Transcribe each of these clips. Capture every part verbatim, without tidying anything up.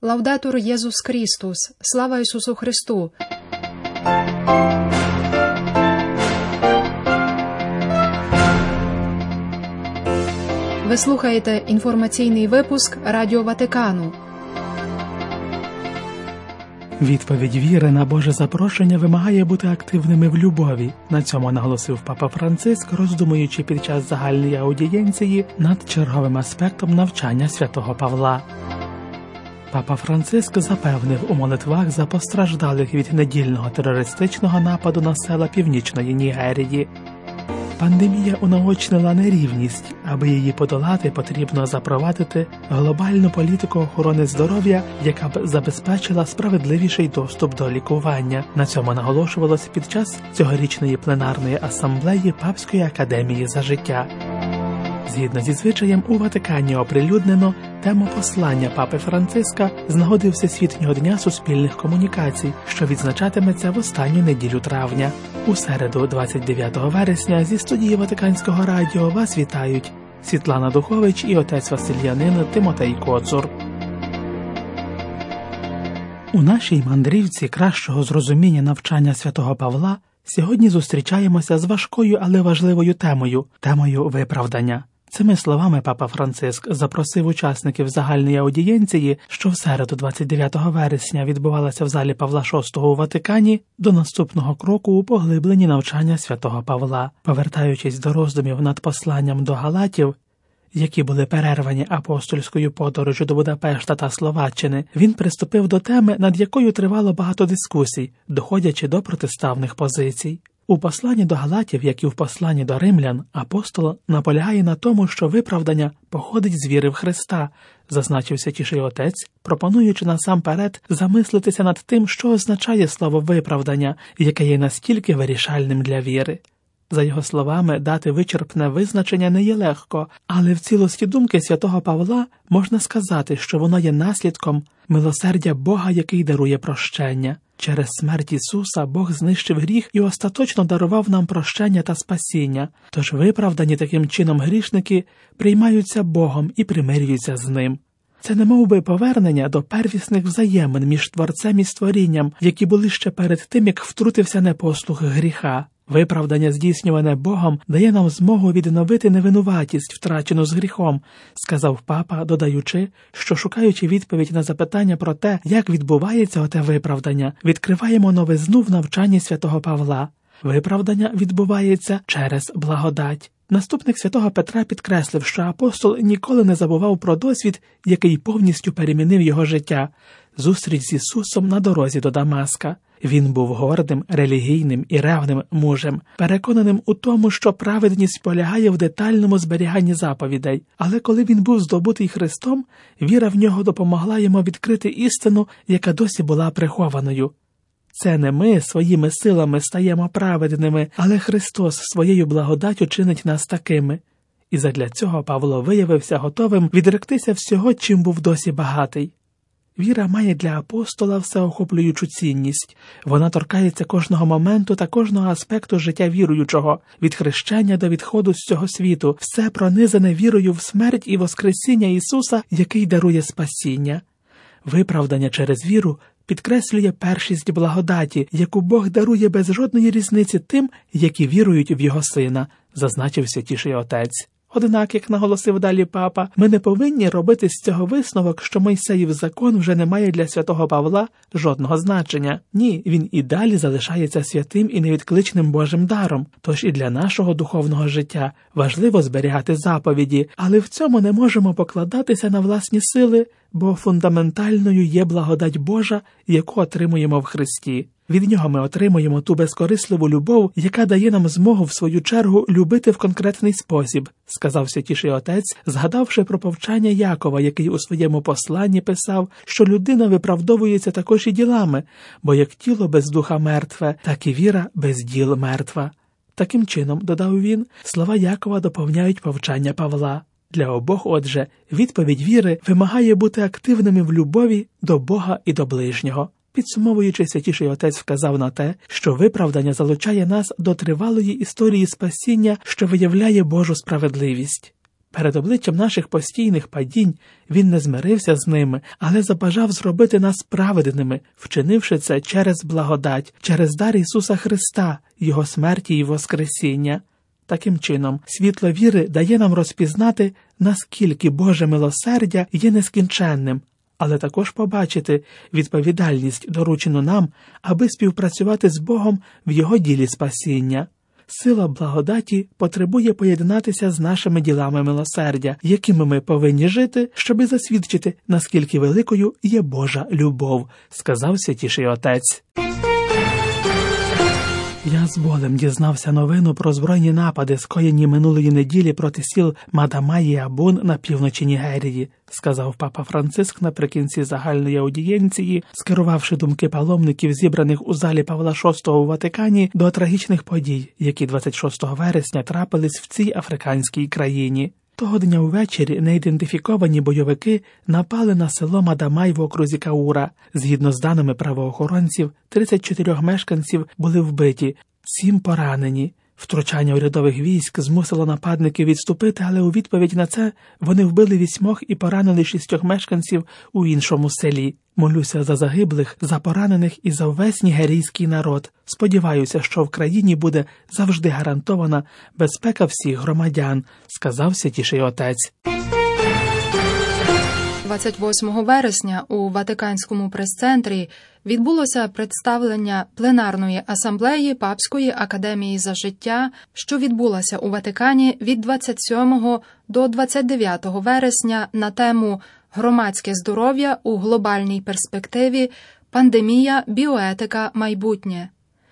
Лаудатур Єсус Христос! Слава Ісусу Христу! Ви слухаєте інформаційний випуск Радіо Ватикану. Відповідь віри на Боже запрошення вимагає бути активними в любові. На цьому наголосив Папа Франциск, роздумуючи під час загальної аудієнції над черговим аспектом навчання святого Павла. Папа Франциск запевнив у молитвах за постраждалих від недільного терористичного нападу на села Північної Нігерії. Пандемія унаочнила нерівність. Аби її подолати, потрібно запровадити глобальну політику охорони здоров'я, яка б забезпечила справедливіший доступ до лікування. На цьому наголошувалось під час цьогорічної пленарної асамблеї Папської академії за життя. Згідно зі звичаєм, у Ватикані оприлюднено тему послання Папи Франциска з нагоди Всесвітнього дня суспільних комунікацій, що відзначатиметься в останню неділю травня. У середу, двадцять дев'ятого вересня, зі студії Ватиканського радіо вас вітають Світлана Духович і отець Василянин Тимотей Коцур. У нашій мандрівці кращого зрозуміння навчання святого Павла сьогодні зустрічаємося з важкою, але важливою темою – темою виправдання. Цими словами Папа Франциск запросив учасників загальної аудієнції, що в середу двадцять дев'ятого вересня відбувалася в залі Павла шостого у Ватикані, до наступного кроку у поглибленні навчання святого Павла. Повертаючись до роздумів над посланням до Галатів, які були перервані апостольською подорожю до Будапешта та Словаччини, він приступив до теми, над якою тривало багато дискусій, доходячи до протиставних позицій. У посланні до Галатів, як і в посланні до римлян, апостол наполягає на тому, що виправдання походить з віри в Христа, зазначив Святіший Отець, пропонуючи насамперед замислитися над тим, що означає слово «виправдання», яке є настільки вирішальним для віри. За його словами, дати вичерпне визначення не є легко, але в цілості думки святого Павла можна сказати, що воно є наслідком милосердя Бога, який дарує прощення. Через смерть Ісуса Бог знищив гріх і остаточно дарував нам прощення та спасіння, тож виправдані таким чином грішники приймаються Богом і примирюються з Ним. Це немов би повернення до первісних взаємин між Творцем і створінням, які були ще перед тим, як втрутився непослух гріха. Виправдання, здійснюване Богом, дає нам змогу відновити невинуватість, втрачену з гріхом, сказав папа, додаючи, що, шукаючи відповідь на запитання про те, як відбувається оте виправдання, відкриваємо новизну в навчанні святого Павла. Виправдання відбувається через благодать. Наступник святого Петра підкреслив, що апостол ніколи не забував про досвід, який повністю перемінив його життя – зустріч з Ісусом на дорозі до Дамаска. Він був гордим, релігійним і ревним мужем, переконаним у тому, що праведність полягає в детальному зберіганні заповідей. Але коли він був здобутий Христом, віра в нього допомогла йому відкрити істину, яка досі була прихованою. Це не ми своїми силами стаємо праведними, але Христос своєю благодаттю чинить нас такими. І задля цього Павло виявився готовим відректися всього, чим був досі багатий. Віра має для апостола всеохоплюючу цінність. Вона торкається кожного моменту та кожного аспекту життя віруючого, від хрещення до відходу з цього світу, все пронизане вірою в смерть і воскресіння Ісуса, який дарує спасіння. Виправдання через віру підкреслює першість благодаті, яку Бог дарує без жодної різниці тим, які вірують в Його Сина, зазначив Святіший Отець. Однак, як наголосив далі папа, ми не повинні робити з цього висновок, що Мойсеїв закон вже не має для святого Павла жодного значення. Ні, він і далі залишається святим і невідкличним Божим даром. Тож і для нашого духовного життя важливо зберігати заповіді, але в цьому не можемо покладатися на власні сили, бо фундаментальною є благодать Божа, яку отримуємо в Христі. Від Нього ми отримуємо ту безкорисливу любов, яка дає нам змогу, в свою чергу, любити в конкретний спосіб, сказав Святіший Отець, згадавши про повчання Якова, який у своєму посланні писав, що людина виправдовується також і ділами, бо як тіло без духа мертве, так і віра без діл мертва. Таким чином, додав він, слова Якова доповняють повчання Павла. Для обох, отже, відповідь віри вимагає бути активними в любові до Бога і до ближнього. Підсумовуючи, Святіший Отець вказав на те, що виправдання залучає нас до тривалої історії спасіння, що виявляє Божу справедливість. Перед обличчям наших постійних падінь Він не змирився з ними, але забажав зробити нас праведними, вчинивши це через благодать, через дар Ісуса Христа, Його смерті і воскресіння. Таким чином, світло віри дає нам розпізнати, наскільки Боже милосердя є нескінченним, але також побачити відповідальність, доручену нам, аби співпрацювати з Богом в Його ділі спасіння. Сила благодаті потребує поєднатися з нашими ділами милосердя, якими ми повинні жити, щоби засвідчити, наскільки великою є Божа любов, сказав Святіший Отець. Я з болем дізнався новину про збройні напади, скоєні минулої неділі проти сіл Мадамай і Абун на півночі Нігерії, сказав папа Франциск наприкінці загальної аудієнції, скерувавши думки паломників, зібраних у залі Павла шостого у Ватикані, до трагічних подій, які двадцять шостого вересня трапились в цій африканській країні. Того дня увечері неідентифіковані бойовики напали на село Мадамай в окрузі Каура. Згідно з даними правоохоронців, тридцять чотири мешканців були вбиті, сім поранені. Втручання урядових військ змусило нападників відступити, але у відповідь на це вони вбили вісьмох і поранили шістьох мешканців у іншому селі. Молюся за загиблих, за поранених і за весь нігерійський народ. Сподіваюся, що в країні буде завжди гарантована безпека всіх громадян, сказав Святіший Отець. двадцять восьмого вересня у Ватиканському прес-центрі відбулося представлення пленарної асамблеї Папської академії за життя, що відбулася у Ватикані від двадцять сьомого до двадцять дев'ятого вересня на тему «Громадське здоров'я у глобальній перспективі. Пандемія, біоетика, майбутнє».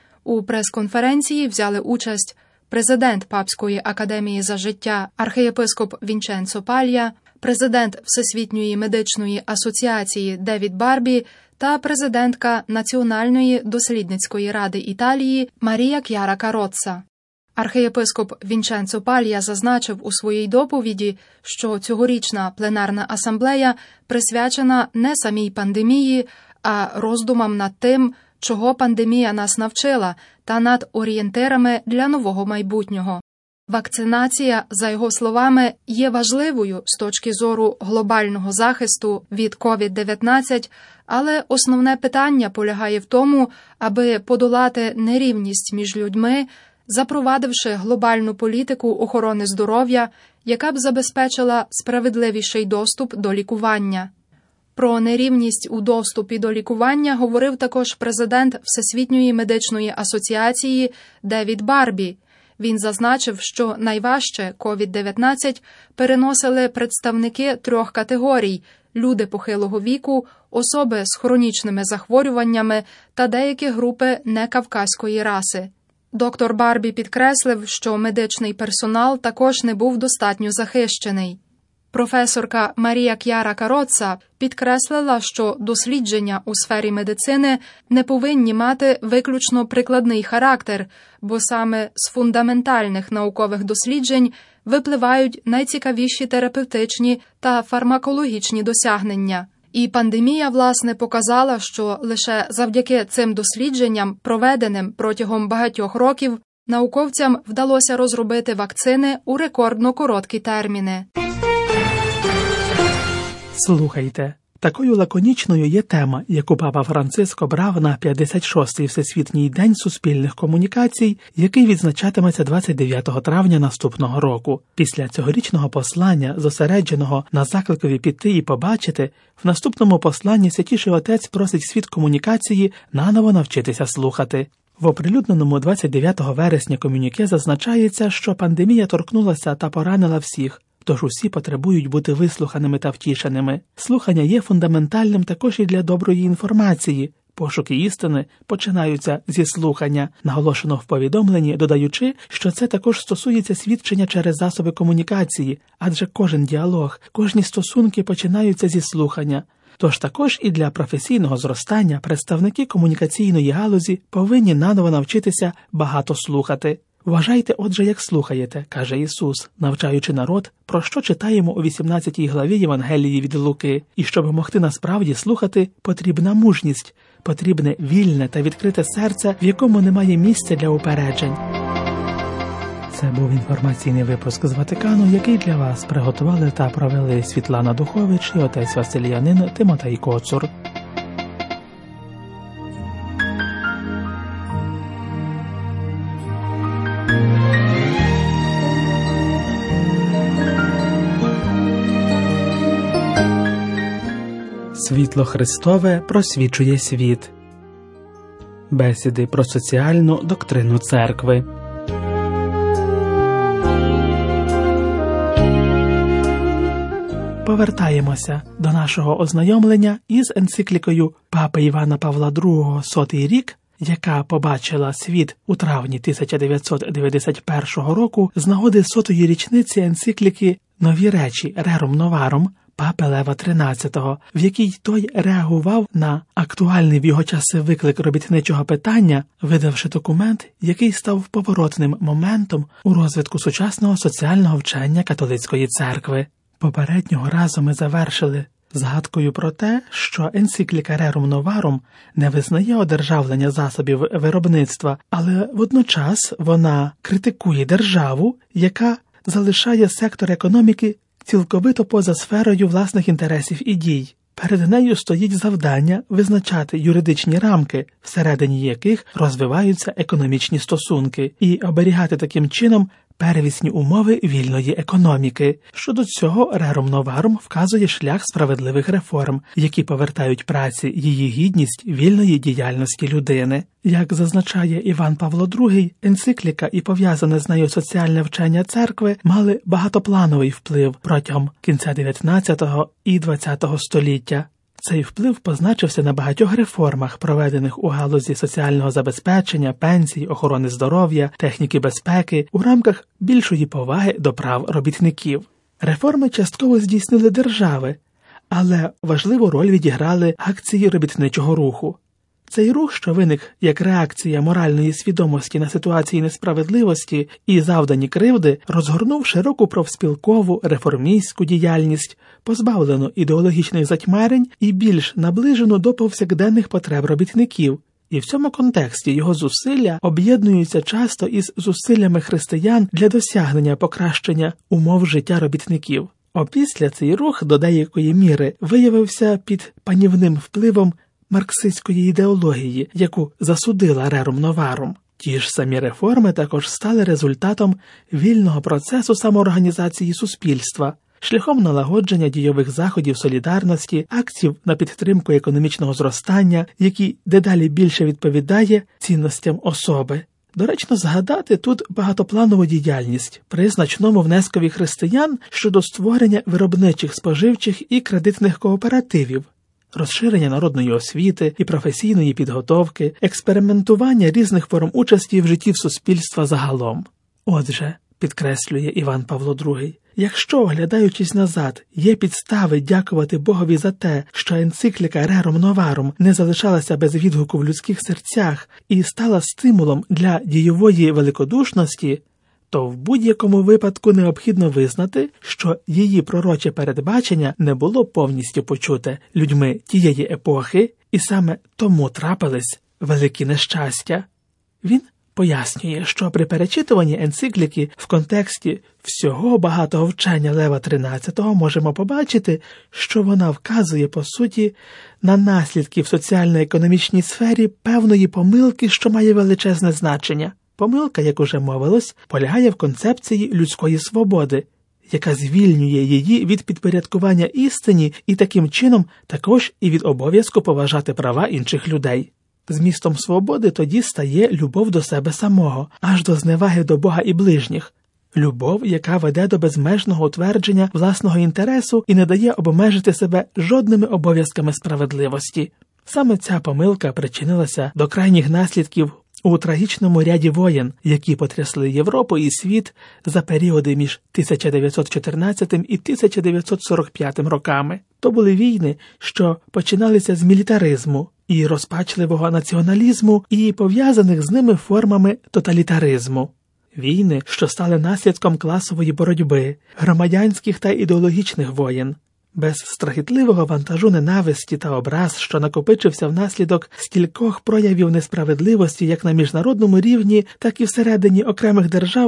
У прес-конференції взяли участь президент Папської академії за життя архієпископ Вінченцо Палья, президент Всесвітньої медичної асоціації Девід Барбі та президентка Національної дослідницької ради Італії Марія К'яра Кароцца. Архієпископ Вінченцо Палья зазначив у своїй доповіді, що цьогорічна пленарна асамблея присвячена не самій пандемії, а роздумам над тим, чого пандемія нас навчила, та над орієнтирами для нового майбутнього. Вакцинація, за його словами, є важливою з точки зору глобального захисту від ковід дев'ятнадцять, але основне питання полягає в тому, аби подолати нерівність між людьми, запровадивши глобальну політику охорони здоров'я, яка б забезпечила справедливіший доступ до лікування. Про нерівність у доступі до лікування говорив також президент Всесвітньої медичної асоціації Девід Барбі. Він зазначив, що найважче ковід дев'ятнадцять переносили представники трьох категорій – люди похилого віку, особи з хронічними захворюваннями та деякі групи некавказької раси. Доктор Барбі підкреслив, що медичний персонал також не був достатньо захищений. Професорка Марія К'яра Кароцца підкреслила, що дослідження у сфері медицини не повинні мати виключно прикладний характер, бо саме з фундаментальних наукових досліджень випливають найцікавіші терапевтичні та фармакологічні досягнення. І пандемія, власне, показала, що лише завдяки цим дослідженням, проведеним протягом багатьох років, науковцям вдалося розробити вакцини у рекордно короткі терміни. Слухайте, такою лаконічною є тема, яку папа Франциск обрав на п'ятдесят шостий Всесвітній день суспільних комунікацій, який відзначатиметься двадцять дев'ятого травня наступного року. Після цьогорічного послання, зосередженого на закликові піти і побачити, в наступному посланні Святіший Отець просить світ комунікації наново навчитися слухати. В оприлюдненому двадцять дев'ятого вересня комюніке зазначається, що пандемія торкнулася та поранила всіх. Тож усі потребують бути вислуханими та втішеними. Слухання є фундаментальним також і для доброї інформації. Пошуки істини починаються зі слухання, наголошено в повідомленні, додаючи, що це також стосується свідчення через засоби комунікації, адже кожен діалог, кожні стосунки починаються зі слухання. Тож також і для професійного зростання представники комунікаційної галузі повинні наново навчитися багато слухати. «Вважайте, отже, як слухаєте», – каже Ісус, навчаючи народ, про що читаємо у вісімнадцятій главі Євангелії від Луки. І щоб могти насправді слухати, потрібна мужність, потрібне вільне та відкрите серце, в якому немає місця для упереджень. Це був інформаційний випуск з Ватикану, який для вас приготували та провели Світлана Духович і отець Василіянин Тимотей Коцур. Світло Христове просвічує світ. Бесіди про соціальну доктрину церкви. Повертаємося до нашого ознайомлення із енциклікою Папи Івана Павла другого «Сотий рік», яка побачила світ у травні тисяча дев'ятсот дев'яносто першого року з нагоди сотої річниці енцикліки «Нові речі Рерум Новарум» Папи Лева тринадцятого, в якій той реагував на актуальний в його часи виклик робітничого питання, видавши документ, який став поворотним моментом у розвитку сучасного соціального вчення католицької церкви. Попереднього разу ми завершили згадкою про те, що енцикліка Рерум Новарум не визнає одержавлення засобів виробництва, але водночас вона критикує державу, яка залишає сектор економіки цілковито поза сферою власних інтересів і дій. Перед нею стоїть завдання визначати юридичні рамки, всередині яких розвиваються економічні стосунки, і оберігати таким чином первісні умови вільної економіки. Щодо цього, Рерум Новарум вказує шлях справедливих реформ, які повертають праці її гідність вільної діяльності людини. Як зазначає Іван Павло другий, енцикліка і пов'язане з нею соціальне вчення церкви мали багатоплановий вплив протягом кінця дев'ятнадцятого і двадцятого століття. Цей вплив позначився на багатьох реформах, проведених у галузі соціального забезпечення, пенсій, охорони здоров'я, техніки безпеки у рамках більшої поваги до прав робітників. Реформи частково здійснили держави, але важливу роль відіграли акції робітничого руху. Цей рух, що виник як реакція моральної свідомості на ситуації несправедливості і завдані кривди, розгорнув широку профспілкову реформістську діяльність, позбавлену ідеологічних затьмарень і більш наближену до повсякденних потреб робітників. І в цьому контексті його зусилля об'єднуються часто із зусиллями християн для досягнення покращення умов життя робітників. Опісля цей рух до деякої міри виявився під панівним впливом марксистської ідеології, яку засудила Рерум Новарум. Ті ж самі реформи також стали результатом вільного процесу самоорганізації суспільства, шляхом налагодження дійових заходів солідарності, акцій на підтримку економічного зростання, який дедалі більше відповідає цінностям особи. Доречно згадати тут багатопланову діяльність при значному внескові християн щодо створення виробничих, споживчих і кредитних кооперативів, розширення народної освіти і професійної підготовки, експериментування різних форм участі в житті суспільства загалом. Отже, підкреслює Іван Павло другий, якщо, оглядаючись назад, є підстави дякувати Богові за те, що енцикліка Рерум Новарум не залишалася без відгуку в людських серцях і стала стимулом для дійової великодушності, то в будь-якому випадку необхідно визнати, що її пророче передбачення не було повністю почуте людьми тієї епохи, і саме тому трапились великі нещастя. Він пояснює, що при перечитуванні енцикліки в контексті всього багатого вчення Лева тринадцятого можемо побачити, що вона вказує, по суті, на наслідки в соціально-економічній сфері певної помилки, що має величезне значення. Помилка, як уже мовилось, полягає в концепції людської свободи, яка звільнює її від підпорядкування істині і таким чином також і від обов'язку поважати права інших людей. Змістом свободи тоді стає любов до себе самого, аж до зневаги до Бога і ближніх. Любов, яка веде до безмежного утвердження власного інтересу і не дає обмежити себе жодними обов'язками справедливості. Саме ця помилка причинилася до крайніх наслідків у трагічному ряді воєн, які потрясли Європу і світ за періоди між тисяча дев'ятсот чотирнадцятим і тисяча дев'ятсот сорок п'ятим роками. То були війни, що починалися з мілітаризму і розпачливого націоналізму і пов'язаних з ними формами тоталітаризму. Війни, що стали наслідком класової боротьби, громадянських та ідеологічних воєн. Без страхітливого вантажу ненависті та образ, що накопичився внаслідок стількох проявів несправедливості як на міжнародному рівні, так і всередині окремих держав,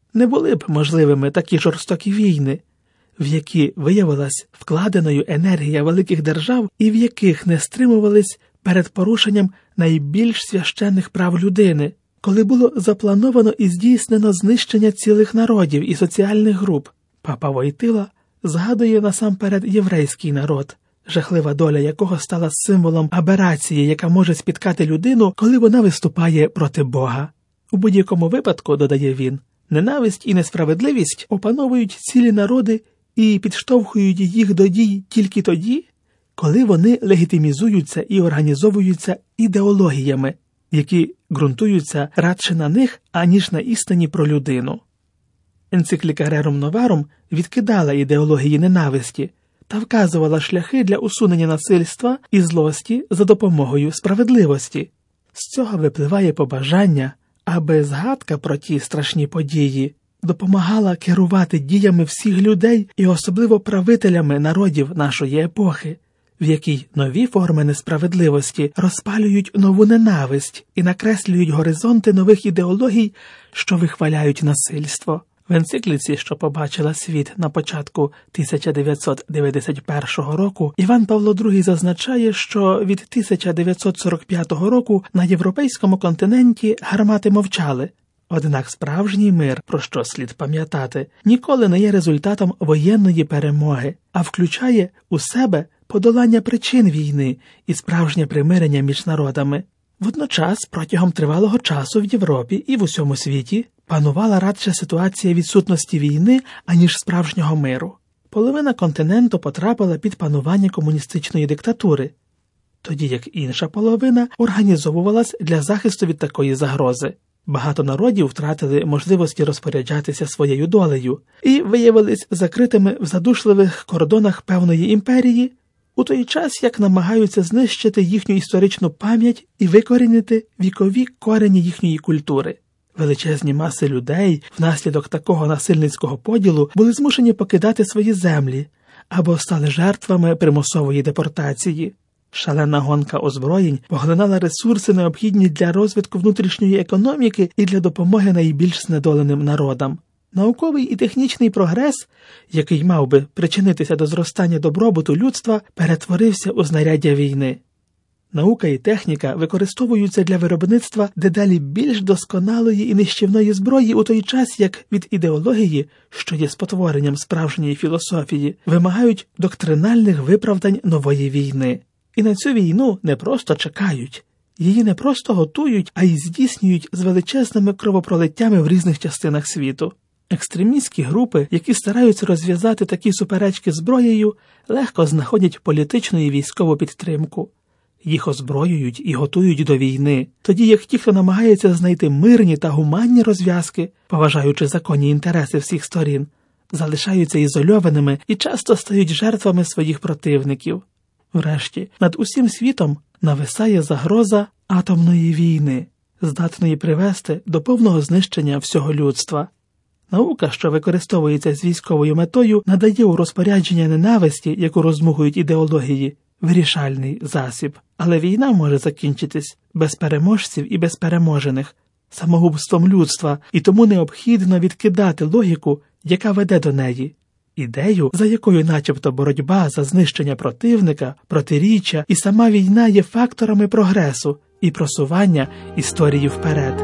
не були б можливими такі жорстокі війни, в які виявилась вкладеною енергія великих держав і в яких не стримувались перед порушенням найбільш священних прав людини, коли було заплановано і здійснено знищення цілих народів і соціальних груп. Папа Войтила згадує насамперед єврейський народ, жахлива доля якого стала символом аберації, яка може спіткати людину, коли вона виступає проти Бога. У будь-якому випадку, додає він, ненависть і несправедливість опановують цілі народи і підштовхують їх до дій тільки тоді, коли вони легітимізуються і організовуються ідеологіями, які ґрунтуються радше на них, аніж на істині про людину. Енцикліка Rerum Novarum відкидала ідеології ненависті та вказувала шляхи для усунення насильства і злості за допомогою справедливості. З цього випливає побажання, аби згадка про ті страшні події допомагала керувати діями всіх людей і особливо правителями народів нашої епохи, в якій нові форми несправедливості розпалюють нову ненависть і накреслюють горизонти нових ідеологій, що вихваляють насильство. В енцикліці, що побачила світ на початку тисяча дев'ятсот дев'яносто першого року, Іван Павло другий зазначає, що від тисяча дев'ятсот сорок п'ятого року на європейському континенті гармати мовчали. Однак справжній мир, про що слід пам'ятати, ніколи не є результатом воєнної перемоги, а включає у себе подолання причин війни і справжнє примирення між народами. Водночас, протягом тривалого часу в Європі і в усьому світі панувала радше ситуація відсутності війни, аніж справжнього миру. Половина континенту потрапила під панування комуністичної диктатури, тоді як інша половина організовувалась для захисту від такої загрози. Багато народів втратили можливості розпоряджатися своєю долею і виявились закритими в задушливих кордонах певної імперії, у той час, як намагаються знищити їхню історичну пам'ять і викорінити вікові корені їхньої культури. Величезні маси людей внаслідок такого насильницького поділу були змушені покидати свої землі або стали жертвами примусової депортації. Шалена гонка озброєнь поглинала ресурси, необхідні для розвитку внутрішньої економіки і для допомоги найбільш знедоленим народам. Науковий і технічний прогрес, який мав би причинитися до зростання добробуту людства, перетворився у знаряддя війни. Наука і техніка використовуються для виробництва дедалі більш досконалої і нищівної зброї у той час, як від ідеології, що є спотворенням справжньої філософії, вимагають доктринальних виправдань нової війни. І на цю війну не просто чекають, її не просто готують, а й здійснюють з величезними кровопролиттями в різних частинах світу. Екстремістські групи, які стараються розв'язати такі суперечки зброєю, легко знаходять політичну і військову підтримку. Їх озброюють і готують до війни, тоді як ті, хто намагається знайти мирні та гуманні розв'язки, поважаючи законні інтереси всіх сторін, залишаються ізольованими і часто стають жертвами своїх противників. Врешті, над усім світом нависає загроза атомної війни, здатної привести до повного знищення всього людства. Наука, що використовується з військовою метою, надає у розпорядження ненависті, яку розмухують ідеології, вирішальний засіб. Але війна може закінчитись без переможців і без переможених, самогубством людства, і тому необхідно відкидати логіку, яка веде до неї. Ідею, за якою начебто боротьба за знищення противника, протиріччя і сама війна є факторами прогресу і просування історії вперед.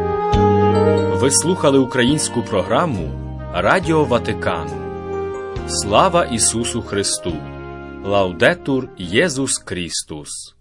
Ви слухали українську програму Радіо Ватикану. Слава Ісусу Христу! Лаудетур Єсус Христос!